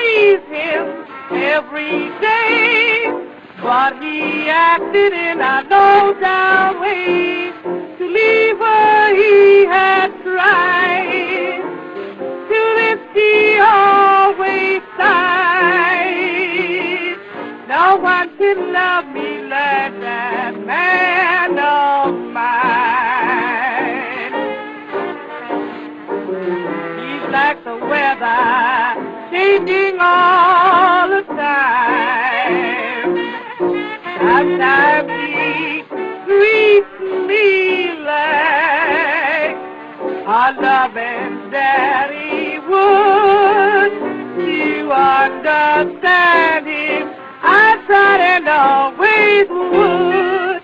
please him every day, but he acted in a low-down way to leave her he had tried. To this he always sighed. No one can love me like that man of mine. He's like the weather, changing all the time. Sometimes he treats me like a loving daddy would. You understand him, I tried and always would.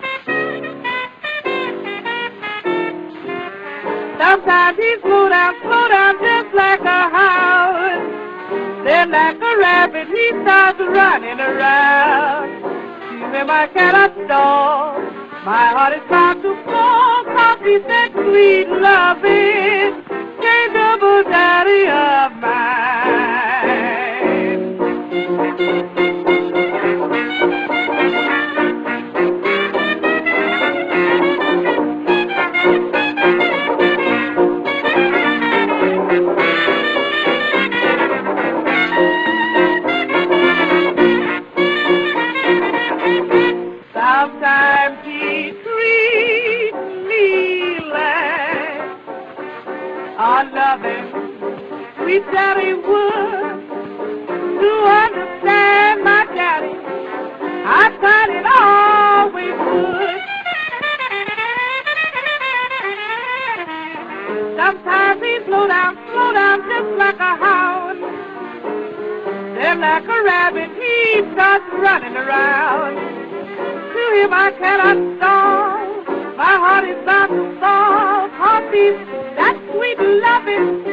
Sometimes he slow down just like a hound. Then like a rabbit he starts running around. To him I cannot stall, my heart is bound to fall, 'cause he's that sweet loving, changeable daddy of mine. Sometimes he treats me like a loving, sweet daddy would. To understand my daddy, I thought it always would. Sometimes he slow down just like a hound. Then like a rabbit he starts running around. To him I cannot stall, my heart is bound to fall, 'cause he's that sweet loving